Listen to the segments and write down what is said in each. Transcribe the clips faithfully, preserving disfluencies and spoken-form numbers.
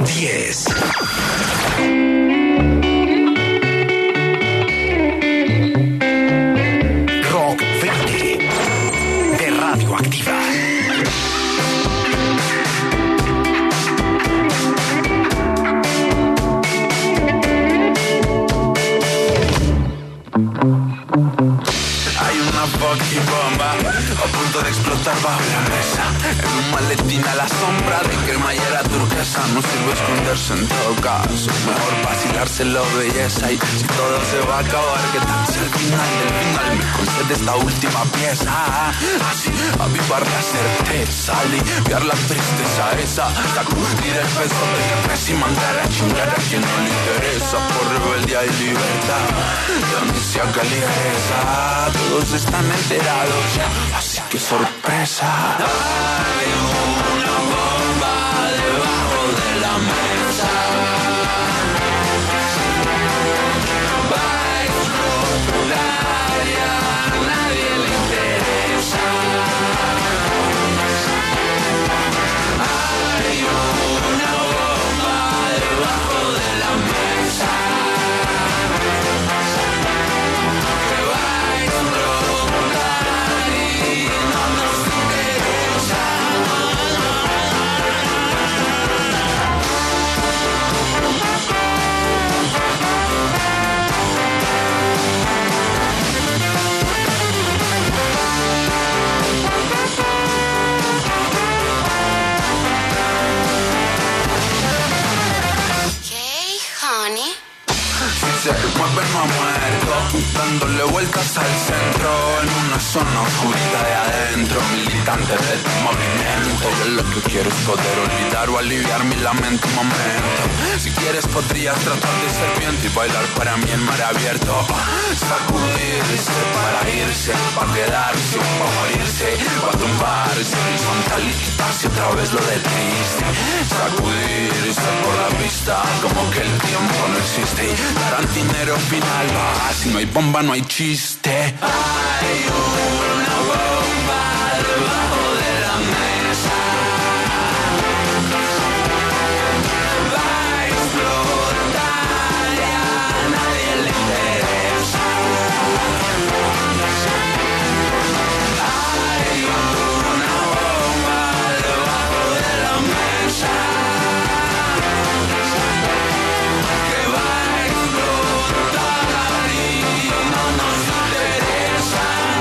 diez. Rock veinte de Radioactiva. Fucking bomba a punto de explotar bajo la mesa, en un maletín a la sombra de cremallera turquesa. No sirve esconderse en todo caso, mejor vacilárselo belleza. Y si todo se va a acabar, ¿qué tal si al final del final me concede esta última pieza? Así, avivar la certeza, aliviar la tristeza esa, sacudir el peso del estrés y mandar a chingar a quien no le interesa. Por rebeldía y libertad, de amnesia que ligereza, todos están enterados ya, así que sorpresa. Hay una bomba debajo de la mesa, va a explotar y a nadie le interesa. Hay una bomba debajo de la mesa que va a explotar y no nos interesa. Okay, honey. Si se mueve no ha muerto, dándole vueltas al centro, en una zona oscurita de adentro, militante de tu movimiento. Yo lo que quiero es poder olvidar o aliviar mi lamento un momento. Si quieres podrías tratar de serpiente y bailar para mí en mar abierto. Sacudirse para irse, para quedarse, para morirse, para tumbarse horizontal y quitarse otra vez lo de triste. Sacudirse por la pista como que el tiempo no existe. Tarantinero final va, si no hay bomba no hay chiste. Hay una bomba debajo de la mesa, va a explotar y a nadie le interesa. Hay una bomba debajo de la mesa que va a explotar y no nos interesa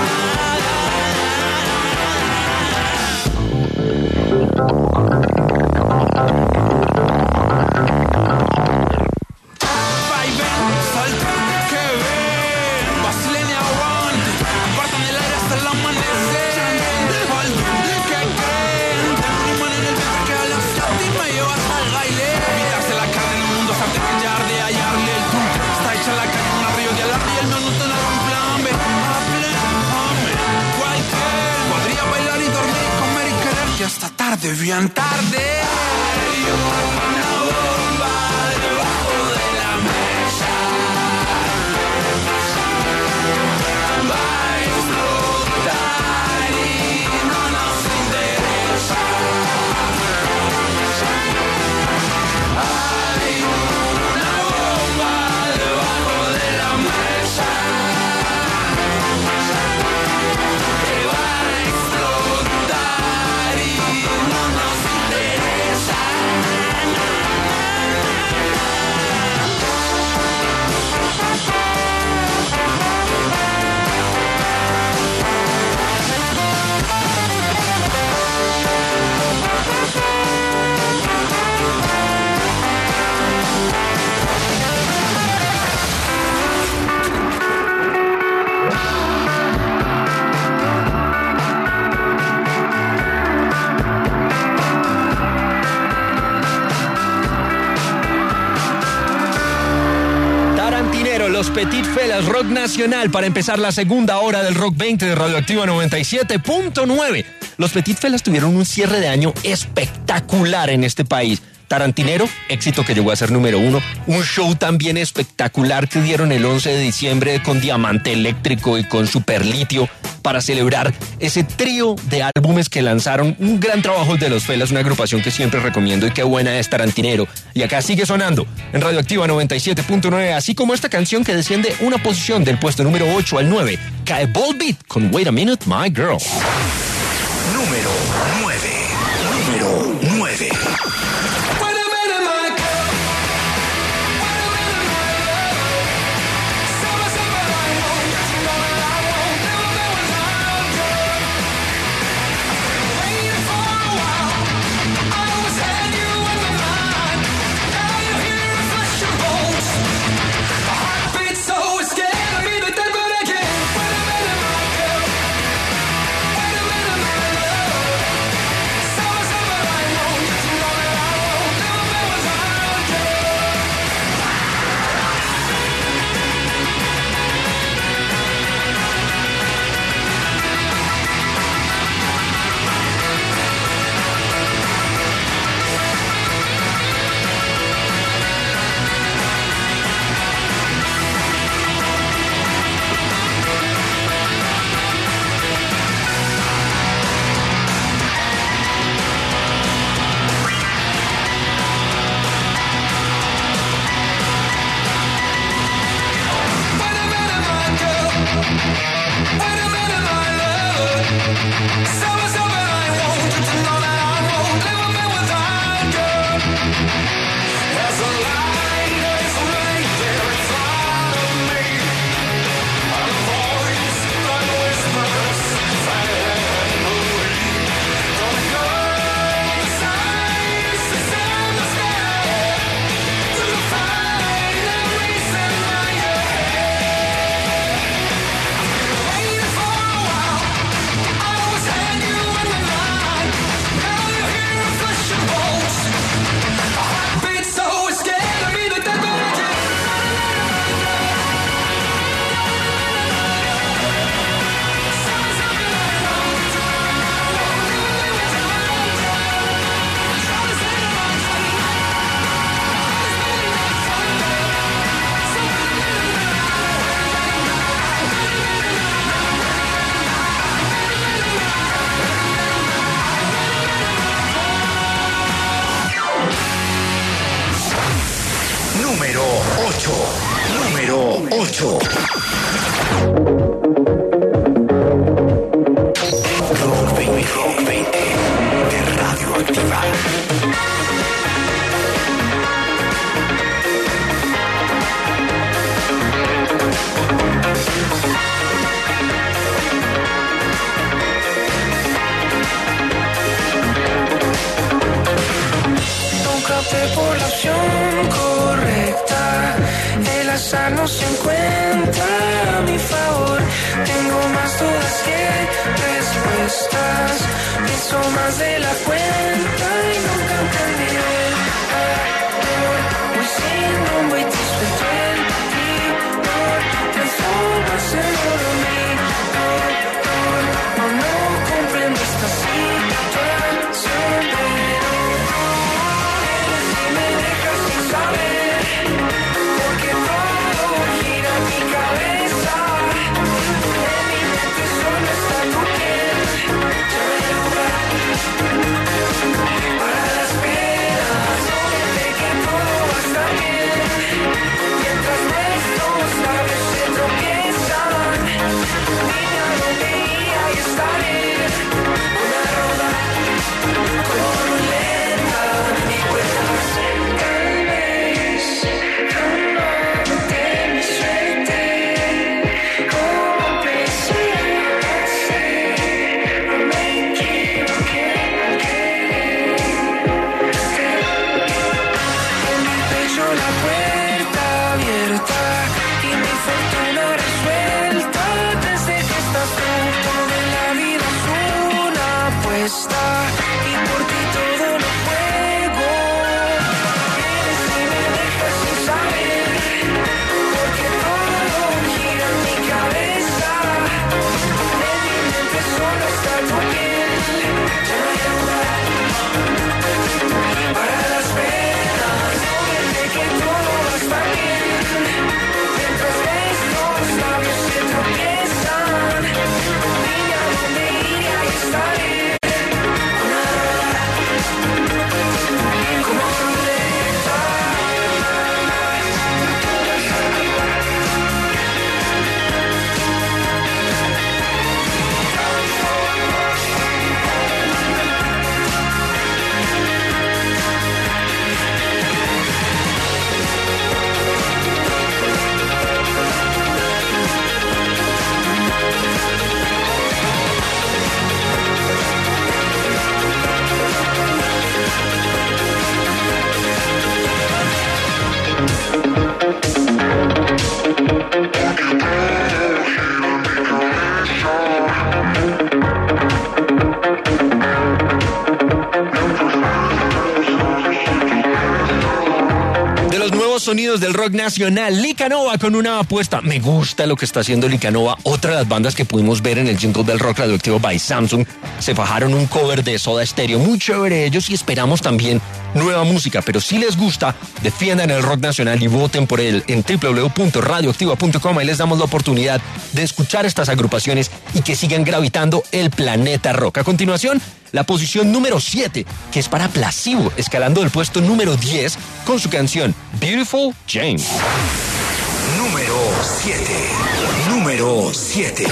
Vaivén, salta, que ven, vacilen y aguante, apartan el aire hasta el amanecer. Alguien que creen, te priman en el viaje que a la fiesta y me llevas al baile. Quitarse la carne en un mundo salte que ya de hallarle el truco. Está hecha la calle en un río de alarde y el menú te da un plan B. Hable, hombre, cualquier podría bailar y dormir y comer y querer que hasta tarde, bien tarde. Hay una bomba debajo de la mesa, va a explotar y no nos interesa. Hay una bomba debajo de la mesa que va a explotar y no nos interesa. Tarantinero, los Petit Felas, rock nacional, para empezar la segunda hora del Rock veinte de Radioactiva noventa y siete punto nueve. Los Petit Felas tuvieron un cierre de año espectacular en este país. Tarantinero, éxito que llegó a ser número uno. Un show también espectacular que dieron el once de diciembre con Diamante Eléctrico y con Superlitio para celebrar ese trío de álbumes que lanzaron. Un gran trabajo de Los Felas, una agrupación que siempre recomiendo y qué buena es Tarantinero. Y acá sigue sonando en Radioactiva noventa y siete punto nueve, así como esta canción que desciende una posición del puesto número ocho al nueve. Cae Volbeat con Wait a Minute, My Girl. Número nueve. Número nueve. Número ocho. Número ocho. Rock veinte de Radioactiva. Nunca opté por la opción correcta. El azar no se encuentra a mi favor. Tengo más dudas que respuestas. Pienso más de la cuenta y nunca entendí el amor. Voy sin rumbo y te suelto el timón. Transformas en oro mi dolor. No, no comprendo esta situación, pero si me dejas sin saber, porque todo gira en mi cabeza. En mi mente solo está tu piel. Ya no hay lugar para las penas. Sé que todo va a estar bien. Mientras nuestros labios se tropiezan, dime a dónde iría y estaré. Una roda con lenta y cuentas. Tal vez ganándote mi suerte. Como pensé hacer, no me equivoqué. En mi pecho la puerta abierta y mi fortuna resuelta. Desde que estás tú, todo en la vida es una apuesta y por ti todo lo juego. Vienes y me dejas sin saber, porque todo gira en mi cabeza. En mi mente solo está tu piel. Ya no hay lugar para las penas. sonidos del rock nacional. Licanova con una apuesta. Me gusta lo que está haciendo Licanova. Otra de las bandas que pudimos ver en el jingle del rock radioactivo by Samsung. Se fajaron un cover de Soda Stereo. Muy chévere ellos y esperamos también nueva música. Pero si les gusta, defiendan el rock nacional y voten por él en doble u doble u doble u punto radioactiva punto com. Ahí les damos la oportunidad de escuchar estas agrupaciones y que sigan gravitando el planeta rock. A continuación, la posición número siete, que es para Placebo, escalando del puesto número diez con su canción Beautiful Jane. Número siete. Número siete.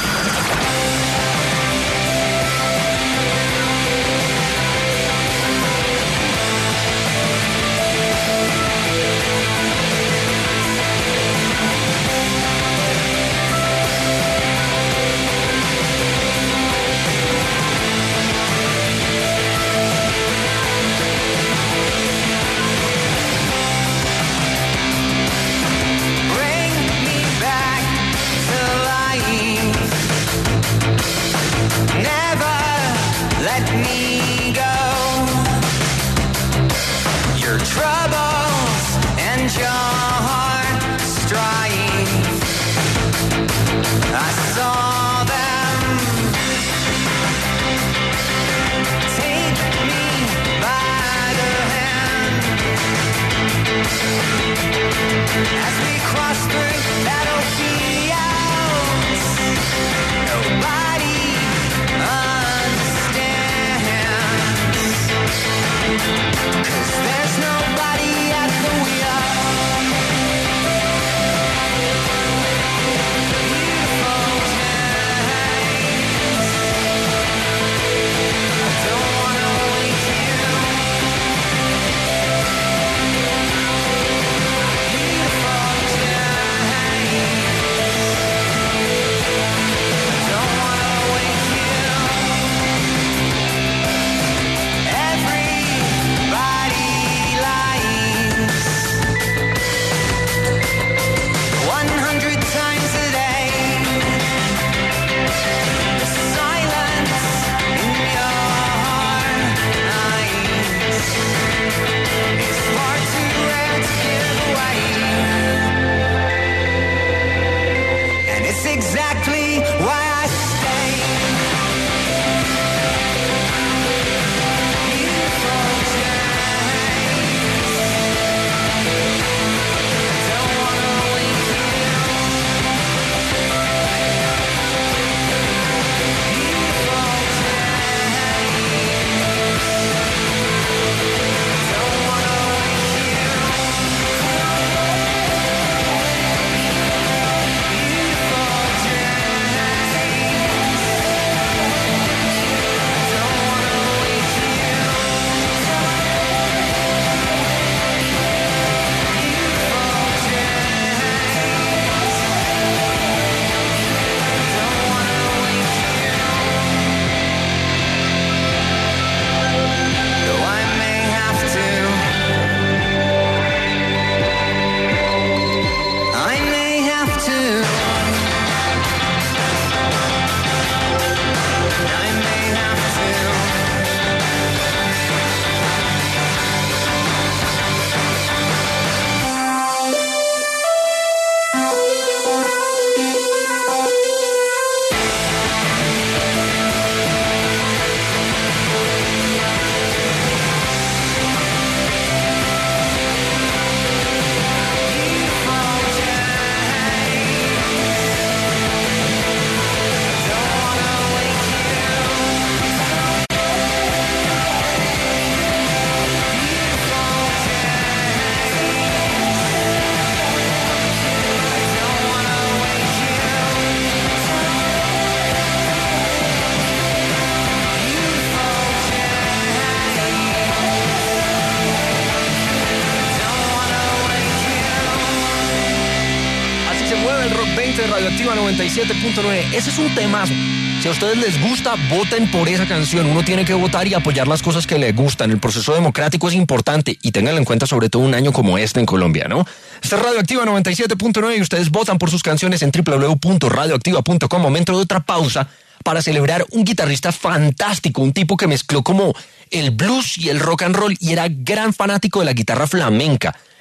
Radioactiva noventa y siete punto nueve. Ese es un temazo. Si a ustedes les gusta, voten por esa canción. Uno tiene que votar y apoyar las cosas que les gustan. El proceso democrático es importante y ténganlo en cuenta, sobre todo un año como este en Colombia, ¿no? Esta es Radioactiva noventa y siete punto nueve y ustedes votan por sus canciones en doble u doble u doble u punto radioactiva punto com. Momento de otra pausa para celebrar un guitarrista fantástico, un tipo que mezcló como el blues y el rock and roll y era gran fanático de la guitarra flamenca.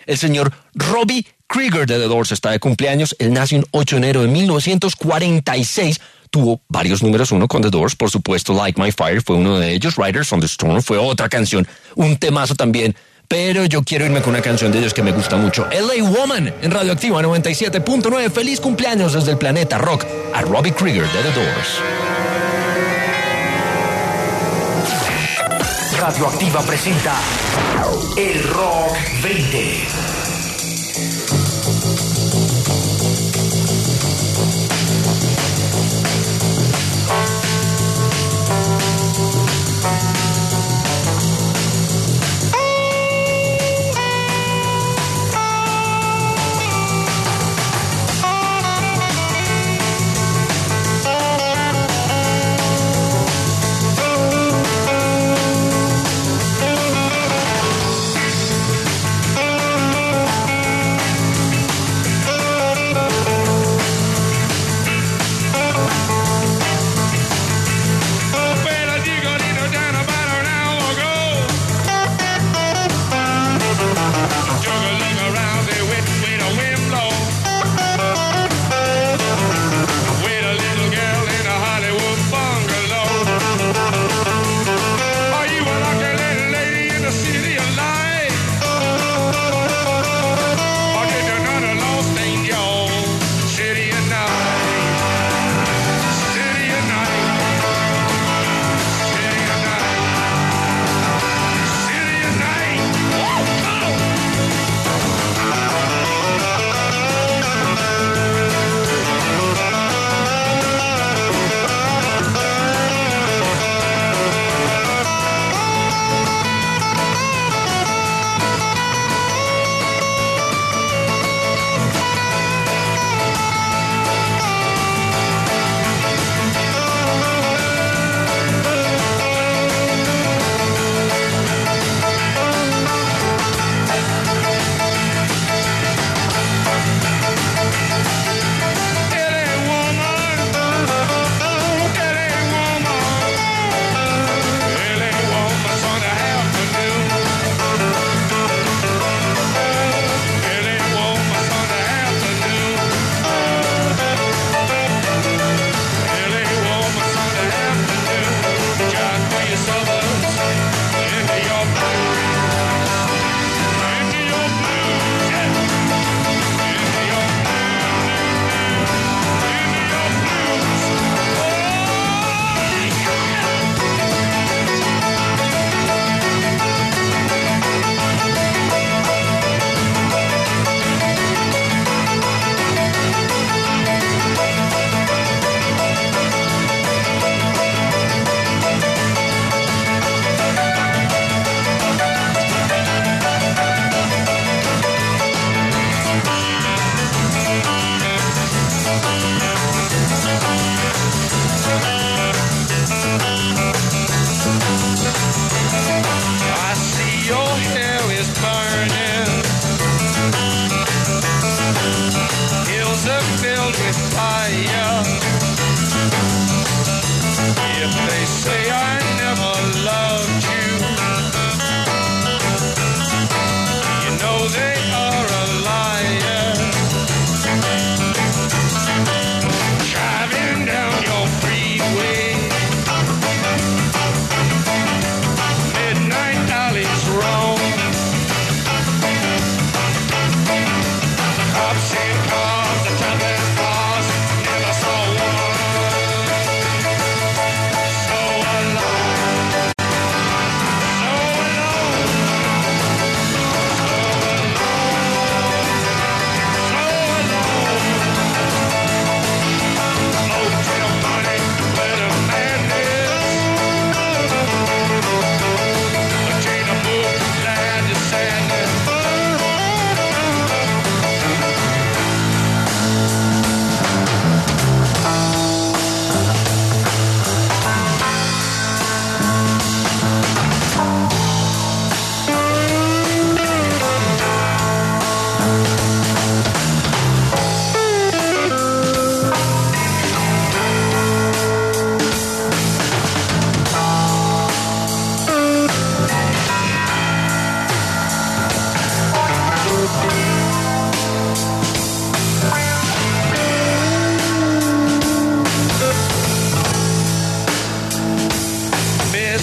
El señor Robbie Krieger de The Doors está de cumpleaños. Él nació el ocho de enero de mil novecientos cuarenta y seis. Tuvo varios números uno con The Doors, por supuesto. Like My Fire fue uno de ellos. Riders on the Storm fue otra canción. Un temazo también. Pero yo quiero irme con una canción de ellos que me gusta mucho. L A Woman en Radioactiva noventa y siete punto nueve. Feliz cumpleaños desde el planeta rock a Robbie Krieger de The Doors. Radioactiva presenta El Rock veinte.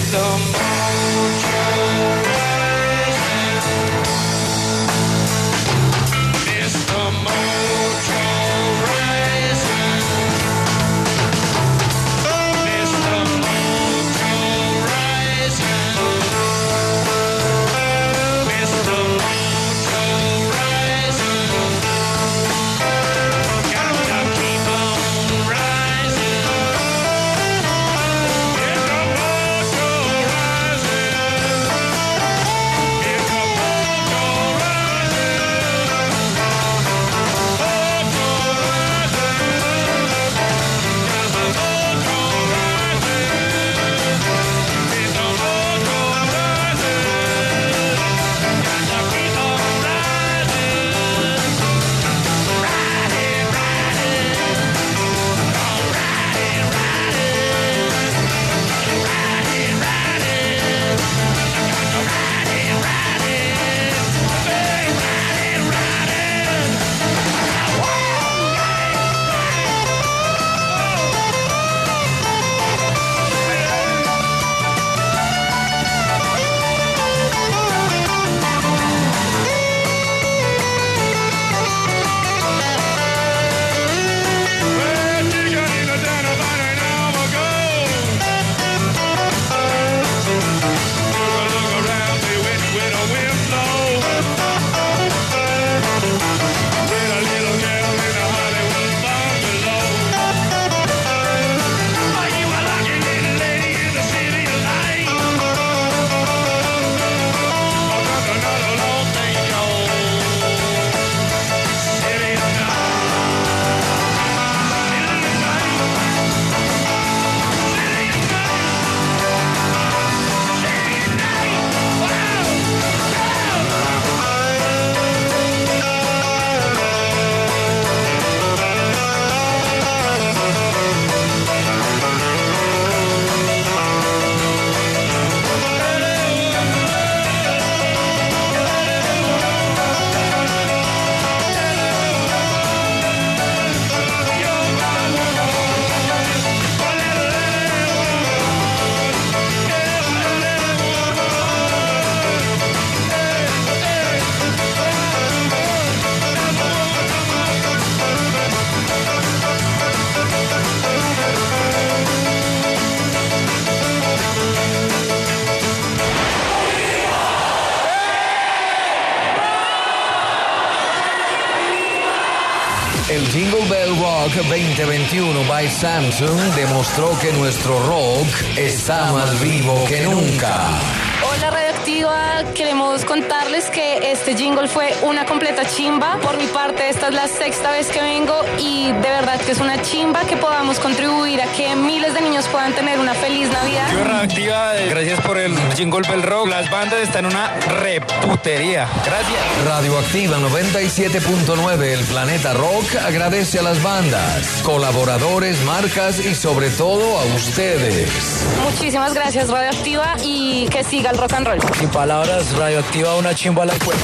El Jingle Bell Rock veinte veintiuno by Samsung demostró que nuestro rock está más vivo que nunca. Hola Radioactiva, queremos contarles que este jingle fue una completa chimba. Por mi parte, esta es la sexta vez que vengo y de verdad que es una chimba que podamos contribuir a que miles de niños puedan tener una feliz Navidad. Yo Radioactiva, gracias por el Jingle Bell Rock. Las bandas están en una reputería. Gracias. Radioactiva noventa y siete punto nueve, el planeta rock, agradece a las bandas, colaboradores, marcas y sobre todo a ustedes. Muchísimas gracias Radioactiva y que siga el rock and roll. Sin palabras, Radioactiva, una chimba a la cuenta.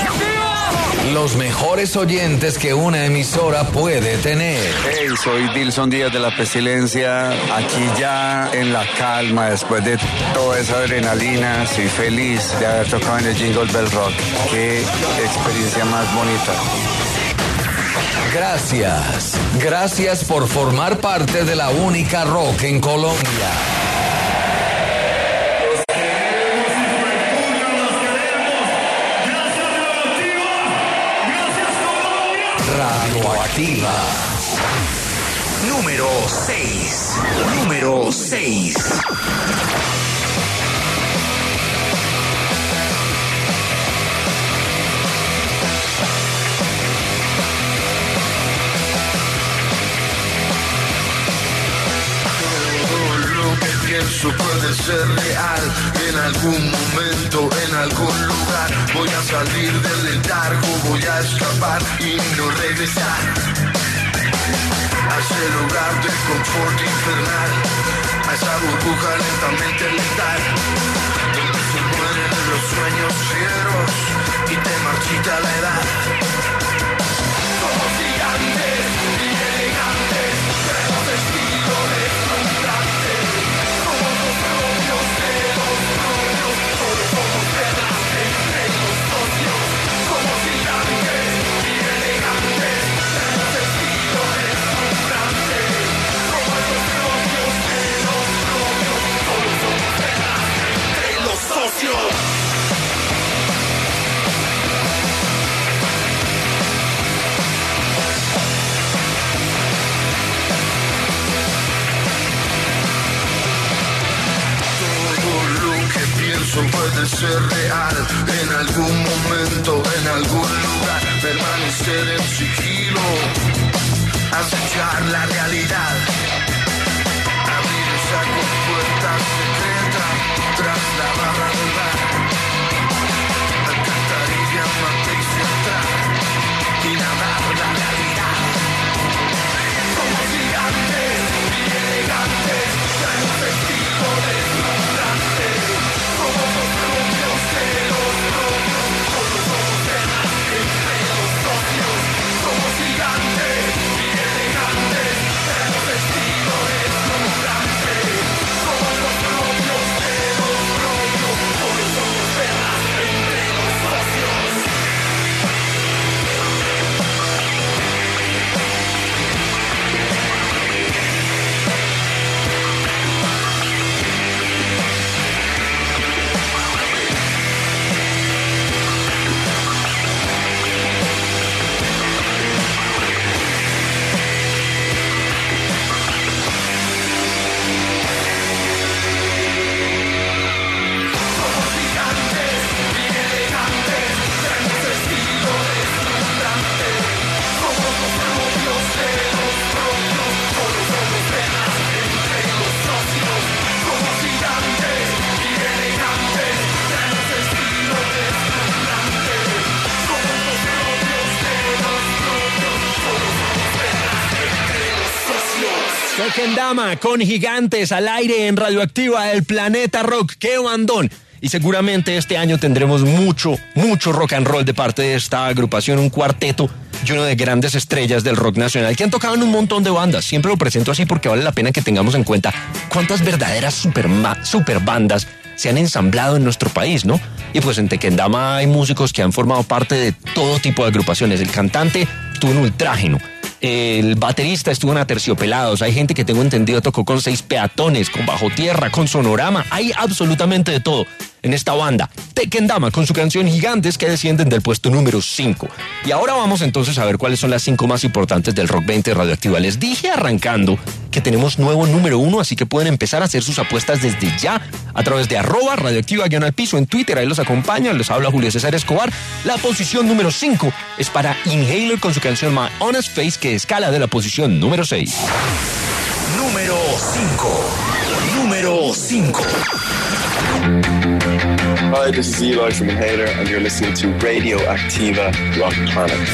Los mejores oyentes que una emisora puede tener. Hey, soy Dilson Díaz de La Pestilencia, aquí ya en la calma, después de toda esa adrenalina, soy feliz de haber tocado en el Jingle Bell Rock. Qué experiencia más bonita. Gracias, gracias por formar parte de la única rock en Colombia. Radioactiva. Número seis. Número seis. Pienso puede ser real, en algún momento, en algún lugar. Voy a salir del letargo, voy a escapar y no regresar a ese lugar de confort infernal, a esa burbuja lentamente letal, donde se mueren los sueños fieros y te marchita la edad. Somos gigantes y elegantes, tenemos estilo deslumbrante. Somos los propios de eso puede ser real. En algún momento, en algún lugar, permanecer en sigilo, acechar la realidad, abrir esa compuerta secreta tras la barra del bar, alcantarilla, matriz central y nadar la realidad. Somos gigantes y elegantes, traemos estilo deslumbrante, somos los propios de los propios, solo somos temas entre los socios. Somos gigantes y elegantes, traemos estilo deslumbrante, somos los propios de los propios, solo somos temas entre los socios. Kendama con Gigantes al aire en Radioactiva, el Planeta Rock. ¡Qué bandón! Y seguramente este año tendremos mucho, mucho rock and roll de parte de esta agrupación, un cuarteto lleno de grandes estrellas del rock nacional que han tocado en un montón de bandas. Siempre lo presento así porque vale la pena que tengamos en cuenta cuántas verdaderas super, super bandas se han ensamblado en nuestro país, ¿no? Y pues en Tequendama hay músicos que han formado parte de todo tipo de agrupaciones. El cantante estuvo en Ultrágeno, el baterista estuvo en Aterciopelados, hay gente que tengo entendido tocó con Seis Peatones, con Bajo Tierra, con Sonorama, hay absolutamente de todo en esta banda. Tequendama con su canción Gigantes, que descienden del puesto número cinco. Y ahora vamos entonces a ver cuáles son las cinco más importantes del Rock veinte Radioactiva. Les dije arrancando que tenemos nuevo número uno, así que pueden empezar a hacer sus apuestas desde ya a través de arroba radioactiva guión al piso en Twitter. Ahí los acompaña, les habla Julio César Escobar. La posición número cinco es para Inhaler con su canción My Honest Face, que escala de la posición número seis. Número cinco. Número cinco. Hi, this is Eli from Inhaler, and you're listening to Radioactiva Rock Planet.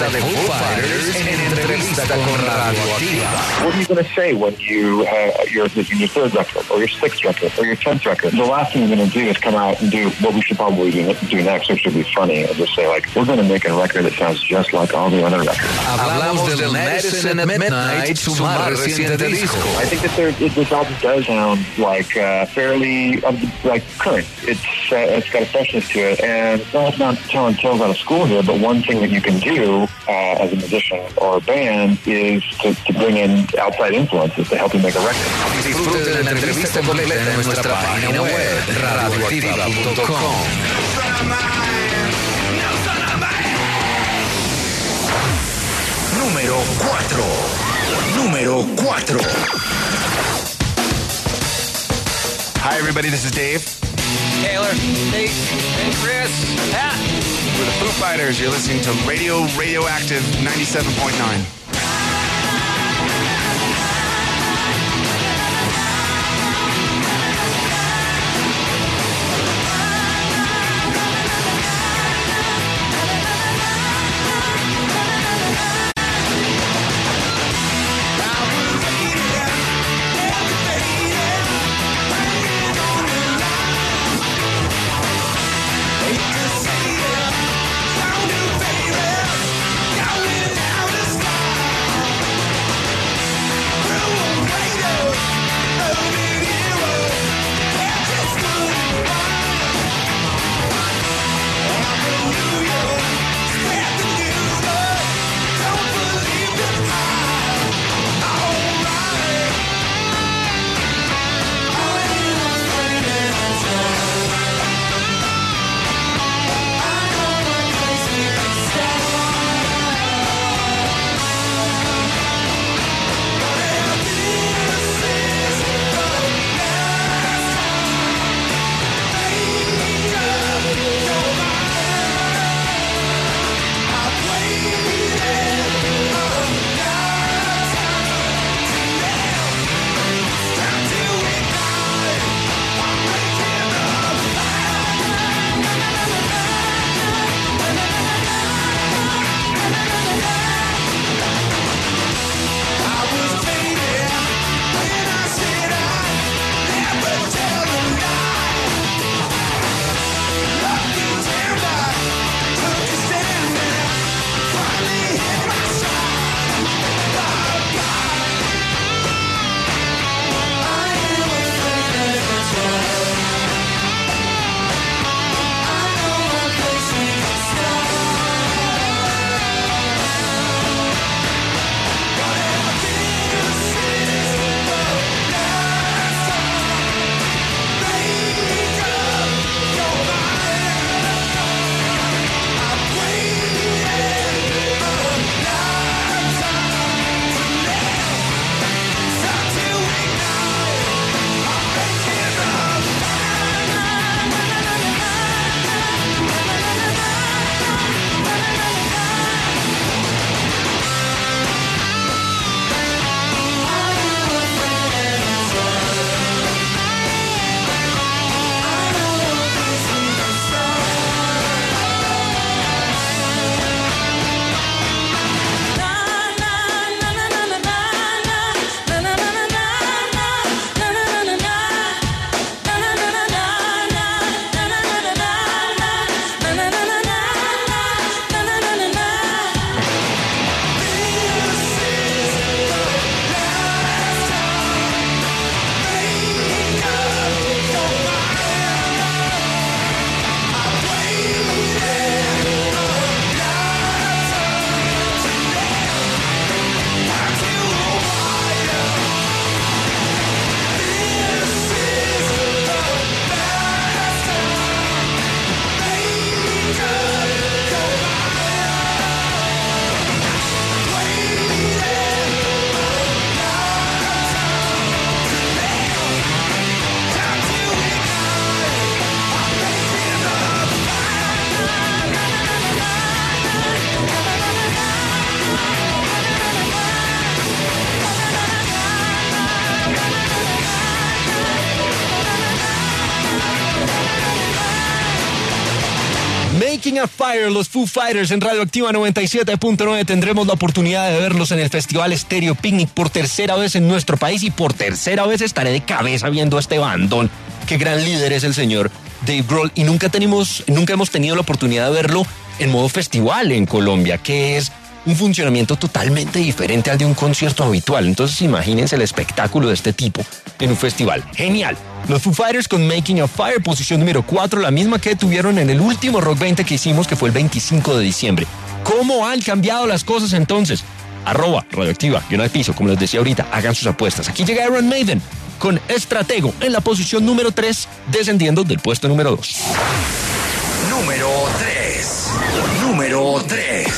banda de Foo Fighters en entrevista con Radioactiva. What are you going to say when you uh, you're in your third record, or your sixth record, or your tenth record? The last thing you're going to do is come out and do what we should probably do, do next, which should be funny, and just say, like, we're going to make a record that sounds just like all the other records. Hablamos del Medicine at Midnight, su más reciente disco. I think that there, it, this album does sound like uh, fairly um, like current. It's uh, it's got a freshness to it, and no, it's not telling tales out of school here. But one thing that you can do uh, as a musician or a band is to, to bring in outside influences to help you make a record. Disfrute de la entrevista completa en nuestra página web radioactiva punto com. Número cuatro. Número cuatro. Hi, everybody. This is Dave. Taylor, Nate, and Chris. Pat. We're the Foo Fighters. You're listening to Radio Radioactive ninety-seven point nine. Going out of style. Making a Fire, los Foo Fighters en Radioactiva noventa y siete punto nueve. Tendremos la oportunidad de verlos en el Festival Stereo Picnic por tercera vez en nuestro país y por tercera vez estaré de cabeza viendo a este bandón. Qué gran líder es el señor Dave Grohl y nunca tenemos, nunca hemos tenido la oportunidad de verlo en modo festival en Colombia, que es un funcionamiento totalmente diferente al de un concierto habitual. Entonces imagínense el espectáculo de este tipo en un festival. Genial. Los Foo Fighters con Making a Fire, posición número cuatro, la misma que tuvieron en el último Rock veinte que hicimos, que fue el veinticinco de diciembre. ¿Cómo han cambiado las cosas entonces? Arroba Radioactiva, guión al piso, como les decía ahorita, hagan sus apuestas. Aquí llega Iron Maiden con Estratego en la posición número tres, descendiendo del puesto número dos. Número tres. Número tres.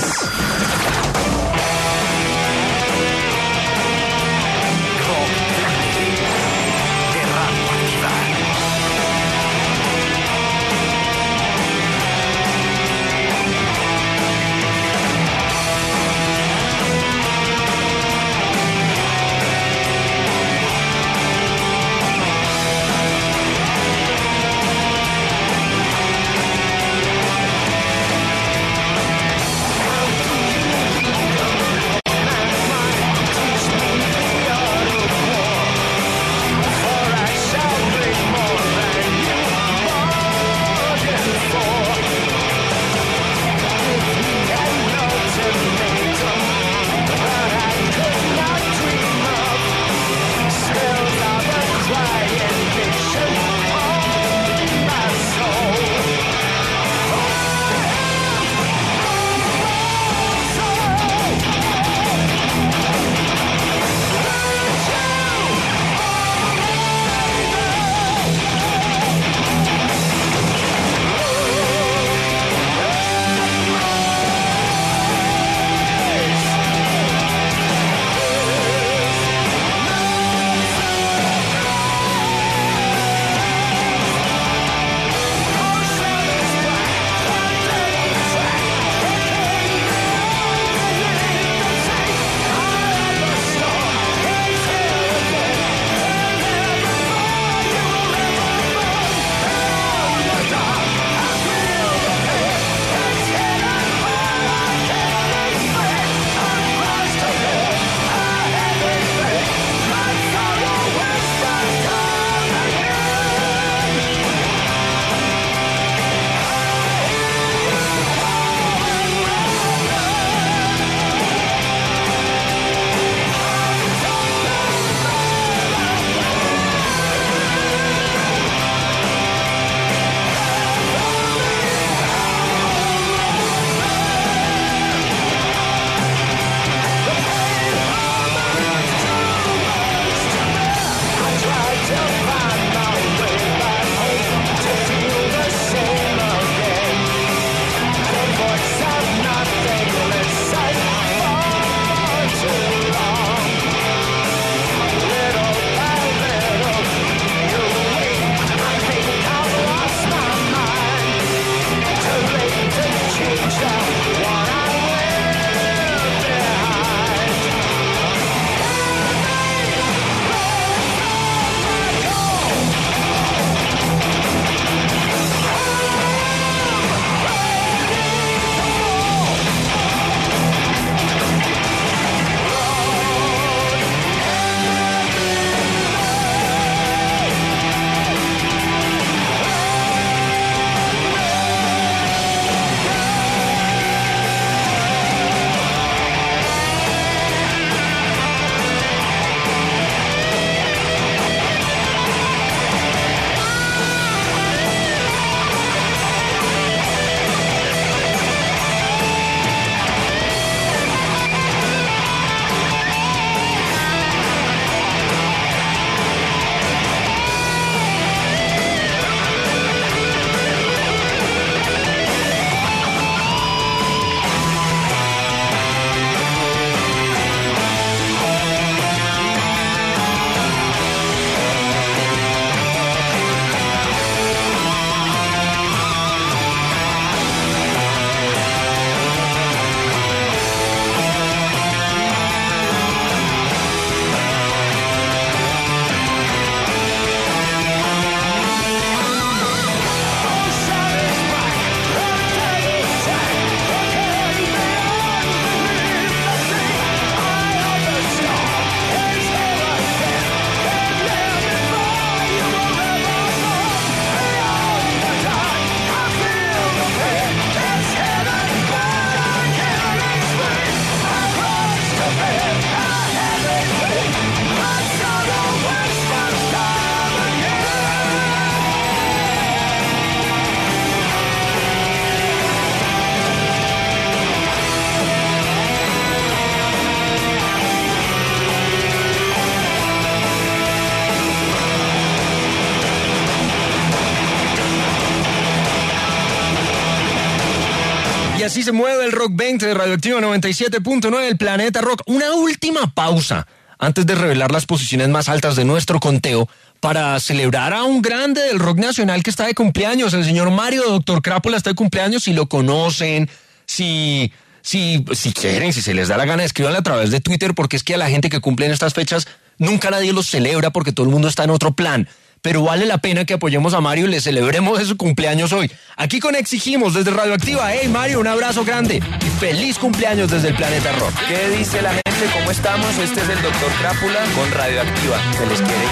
así se mueve el Rock veinte de Radioactiva noventa y siete punto nueve, el Planeta Rock. Una última pausa antes de revelar las posiciones más altas de nuestro conteo para celebrar a un grande del rock nacional que está de cumpleaños. El señor Mario Doctor Crápula está de cumpleaños. Si lo conocen, si, si, si quieren, si se les da la gana, escríbanle a través de Twitter, porque es que a la gente que cumple en estas fechas nunca nadie los celebra porque todo el mundo está en otro plan. Pero vale la pena que apoyemos a Mario y le celebremos de su cumpleaños hoy. Aquí con Exigimos desde Radioactiva. Hey Mario, un abrazo grande y feliz cumpleaños desde el Planeta Rock. ¿Qué dice la gente? ¿Cómo estamos? Este es el Doctor Crápula con Radioactiva. Se les quiere.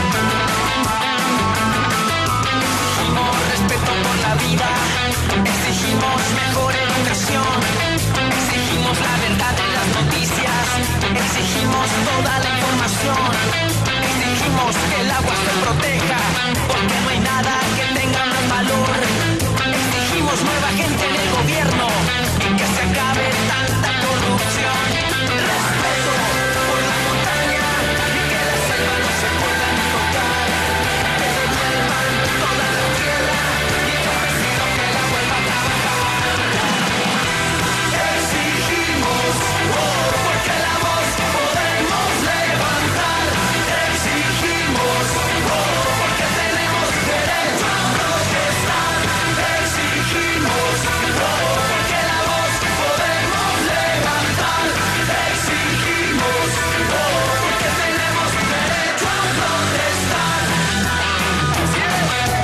Exigimos respeto por la vida, exigimos mejor educación, exigimos la verdad en las noticias, exigimos toda la información, exigimos que el agua se proteja, porque no hay nada que tenga más valor, exigimos nueva gente en el gobierno y que se acabe tanta corrupción, respeto por la montaña y que la selva no se pueda ni tocar, que devuelvan toda la tierra y el campesino que la vuelva a trabajar. Exigimos, oh, porque la voz podemos levantar. Exigimos, oh, porque tenemos derecho a protestar. Exigimos, oh, porque la voz podemos levantar. Exigimos, oh, porque tenemos derecho a protestar. Así es.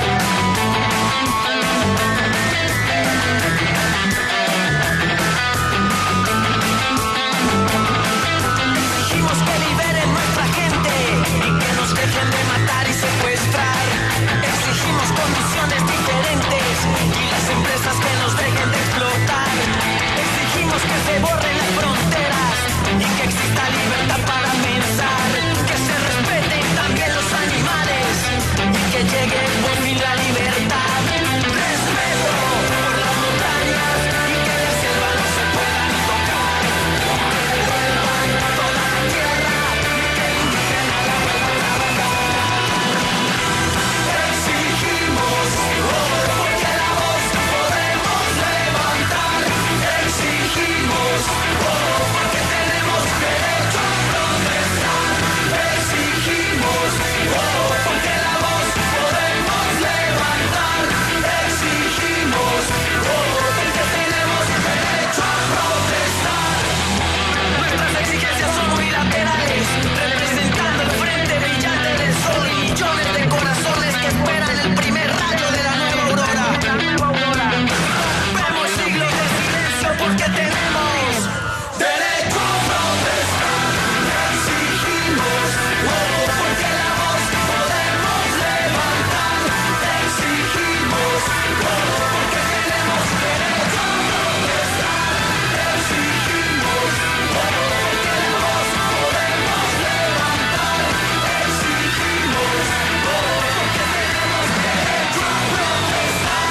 Exigimos que liberen nuestra gente y que nos dejen de matar y secuestrar. Exigimos condiciones diferentes y las empresas que nos dejen de explotar. Exigimos que se borren las fronteras y que exista libertad para pensar. Que se respeten también los animales y que llegue por fin la libertad. Respeto por las montañas y que la selva no se pueda ni tocar. Que devuelvan toda la tierra y que el indígena la vuelva a trabajar. Exigimos, oh, porque la voz podemos levantar. Exigimos, oh, porque tenemos derecho a protestar. Exigimos, oh, porque la voz podemos levantar. Exigimos, oh, porque tenemos derecho a protestar. Nuestras exigencias son unilaterales, representando el frente brillante del sol y millones de corazones que esperan el primer rayo de la nueva aurora. Vemos siglos de silencio porque tenemos derecho a protestar. Exigimos, oh, porque la voz podemos levantar. Exigimos, oh, porque tenemos derecho a protestar. Exigimos, oh, porque la voz podemos levantar. Exigimos, oh, porque tenemos derecho a protestar.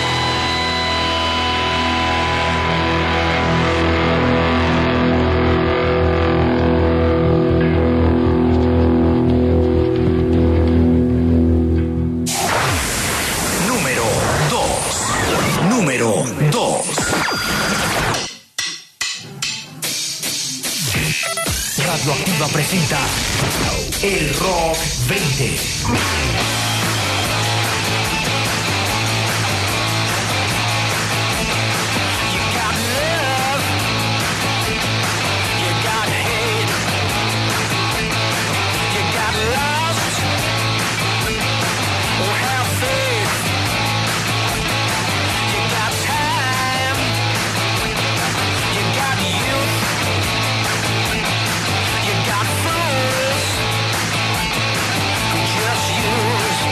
Número dos. Número dos. Radioactiva presenta el Rock veinte. Just use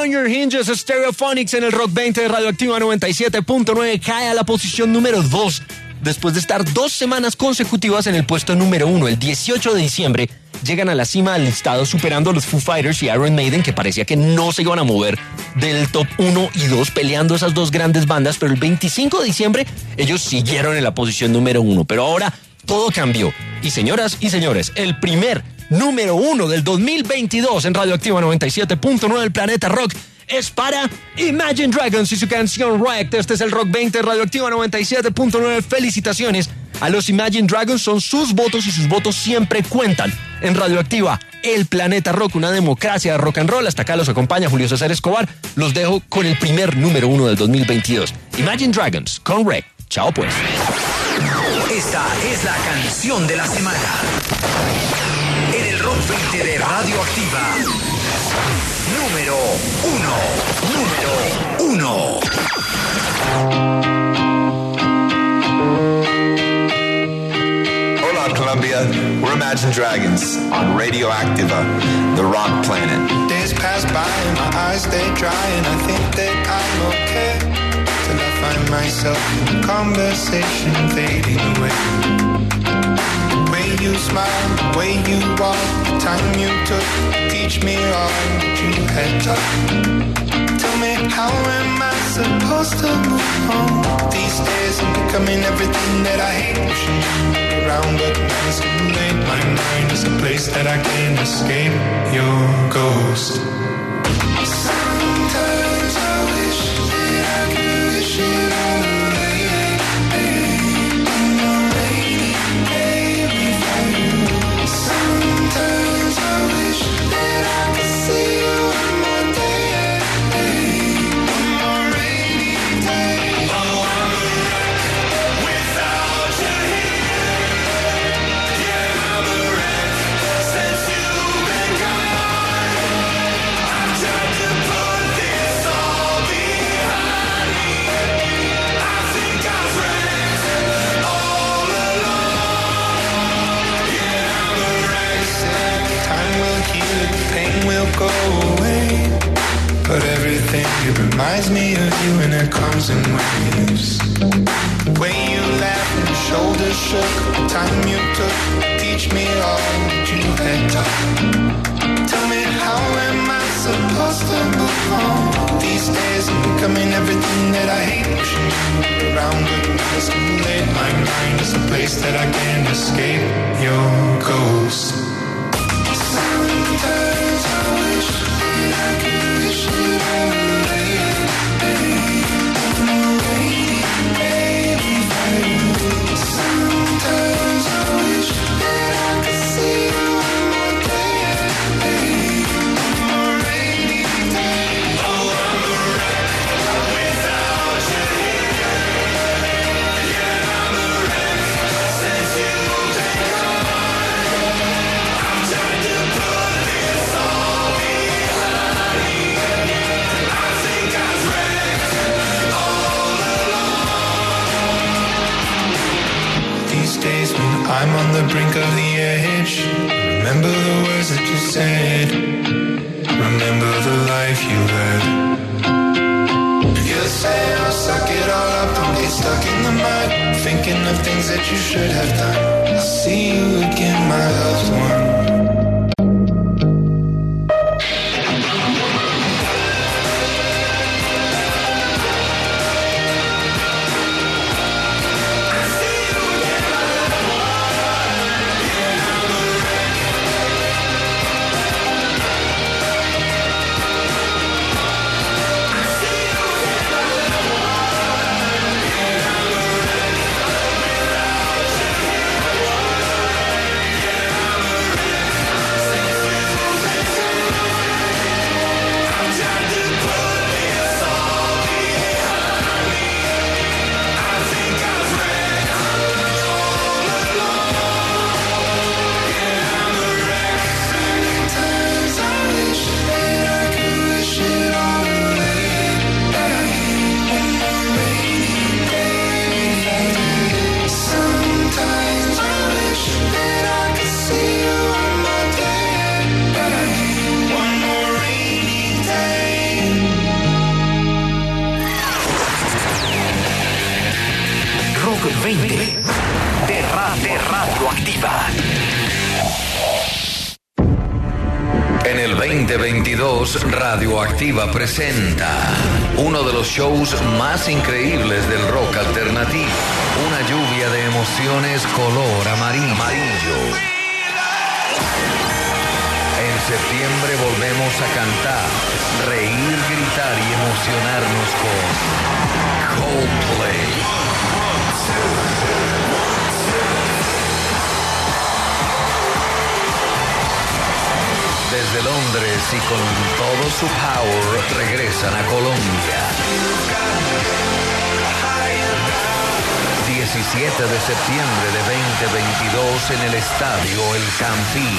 on your hinges, Stereophonics en el Rock veinte de Radioactiva noventa y siete punto nueve cae a la posición número dos. Después de estar dos semanas consecutivas en el puesto número uno, el dieciocho de diciembre, llegan a la cima del listado superando a los Foo Fighters y Iron Maiden, que parecía que no se iban a mover del top uno y dos, peleando esas dos grandes bandas, pero el veinticinco de diciembre ellos siguieron en la posición número uno, pero ahora todo cambió. Y señoras y señores, el primer número uno del dos mil veintidós en Radioactiva noventa y siete punto nueve, el Planeta Rock, es para Imagine Dragons y su canción Wrecked. Este es el Rock veinte Radioactiva noventa y siete punto nueve. Felicitaciones a los Imagine Dragons, son sus votos y sus votos siempre cuentan. En Radioactiva, el Planeta Rock, una democracia de rock and roll. Hasta acá los acompaña Julio César Escobar. Los dejo con el primer número uno del dos mil veintidós. Imagine Dragons con Wrecked. Chao pues. Esta es la canción de la semana en el Rock veinte de Radioactiva. Número uno. Número uno. Hola, Colombia. We're Imagine Dragons on Radioactiva, the rock planet. Days pass by and my eyes stay dry and I think that I'm okay till I find myself in a conversation fading away. You smile, the way you walk, the time you took, teach me all that you had taught. Tell me, how am I supposed to move on? These days I'm becoming everything that I hate. Wishing around, but now it's too late. My mind is a place that I can't escape your ghost. Sometimes I wish that I could wish it all. Go away, but everything, it reminds me of you and it comes in waves. The way you laughed and your shoulders shook, the time you took, teach me all that you had taught. Tell me, how am I supposed to move on? These days I'm becoming everything that I hate. Wishing you were around, but now it's too late. My mind is a place that I can't escape your ghost. Sometimes I wish that I could wish it away. I'm waiting, baby, for you. Sometimes I wish that I could see you one more day. I'm rainy day. Oh, I'm a wreck without you here. Yeah, I'm a wreck since you've been gone. I'm trying to put this all behind me. I think I've wrecked all along. These days when I'm on the brink of the edge, remember the words that you said. Remember the life you led. You say, oh, suck it all up, don't get stuck in the mud, thinking of things that you should have done. I'll see you again, my loved one. veinte veintidós, Radioactiva presenta uno de los shows más increíbles del rock alternativo. Una lluvia de emociones color amarillo. amarillo. En septiembre volvemos a cantar, reír, gritar y emocionarnos con Coldplay. Desde Londres y con todo su power regresan a Colombia. diecisiete de septiembre de veinte veintidós en el estadio El Campín.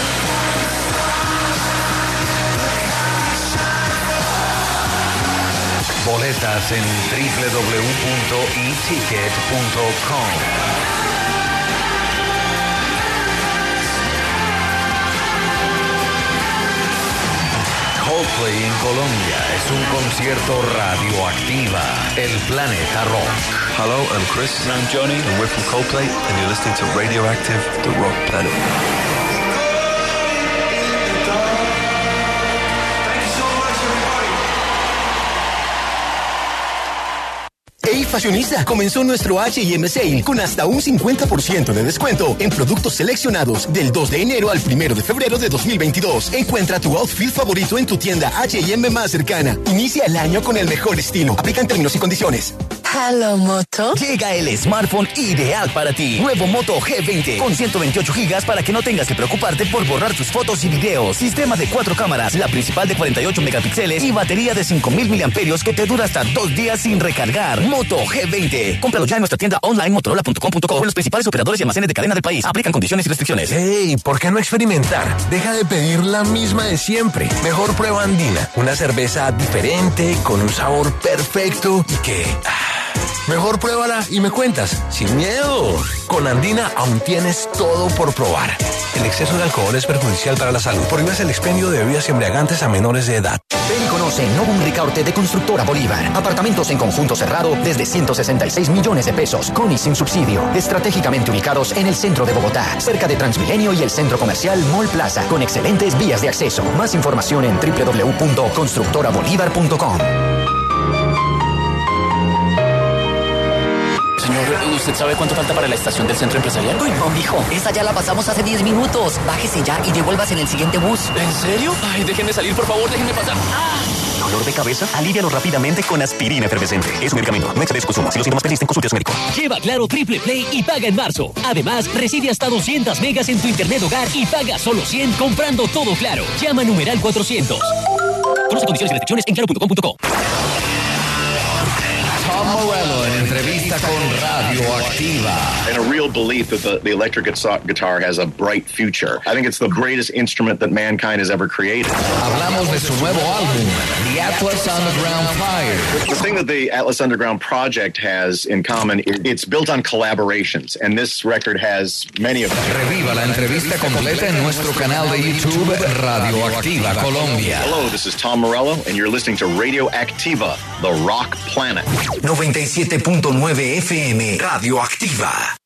Boletas en doble u doble u doble u punto e ticket punto com. Coldplay en Colombia es un concierto Radioactiva, el planeta rock. Hello, I'm Chris. And I'm Johnny. And we're from Coldplay, and you're listening to Radioactive, the rock planet. Hey fashionista, comenzó nuestro H y M Sale con hasta un cincuenta por ciento de descuento en productos seleccionados del dos de enero al primero de febrero de dos mil veintidós. Encuentra tu outfit favorito en tu tienda H y M más cercana. Inicia el año con el mejor estilo. Aplican términos y condiciones. Hello, Moto. Llega el smartphone ideal para ti. Nuevo Moto G veinte con ciento veintiocho gigas para que no tengas que preocuparte por borrar tus fotos y videos. Sistema de cuatro cámaras, la principal de cuarenta y ocho megapíxeles y batería de cinco mil miliamperios que te dura hasta dos días sin recargar. Moto G veinte. Cómpralo ya en nuestra tienda online motorola punto com punto co o en los principales operadores y almacenes de cadena del país. Aplican condiciones y restricciones. Hey, ¿por qué no experimentar? Deja de pedir la misma de siempre. Mejor prueba Andina. Una cerveza diferente, con un sabor perfecto y que... Mejor pruébala y me cuentas, sin miedo. Con Andina aún tienes todo por probar. El exceso de alcohol es perjudicial para la salud. Prohíbes el expendio de bebidas embriagantes a menores de edad. Ven y conoce Novum Ricaurte de Constructora Bolívar. Apartamentos en conjunto cerrado desde ciento sesenta y seis millones de pesos, con y sin subsidio. Estratégicamente ubicados en el centro de Bogotá, cerca de Transmilenio y el centro comercial Mall Plaza, con excelentes vías de acceso. Más información en doble u doble u doble u punto constructora bolívar punto com. Señor, ¿usted sabe cuánto falta para la estación del centro empresarial? Uy, no, mijo, esa ya la pasamos hace diez minutos. Bájese ya y devuélvase en el siguiente bus. ¿En serio? Ay, déjenme salir, por favor, déjenme pasar. ¡Ah! ¿Dolor de cabeza? Alívialo rápidamente con aspirina efervescente. Es un medicamento. No excede su consumo. Si los síntomas persisten, consulte a su médico. Lleva Claro Triple Play y paga en marzo. Además, recibe hasta doscientas megas en tu internet hogar y paga solo cien comprando todo Claro. Llama a numeral cuatrocientos. Conoce condiciones y restricciones en claro punto com punto co. Tom Morello en entrevista con Radioactiva. And a real belief that the, the electric guitar has a bright future. I think it's the greatest instrument that mankind has ever created. Hablamos de su nuevo álbum, The Atlas Underground Fire. The thing that the Atlas Underground project has in common is it's built on collaborations, and this record has many of them. Reviva la entrevista completa en nuestro canal de YouTube Radioactiva Colombia. Hello, this is Tom Morello, and you're listening to Radioactiva, the rock planet. noventa y siete punto nueve F M Radioactiva.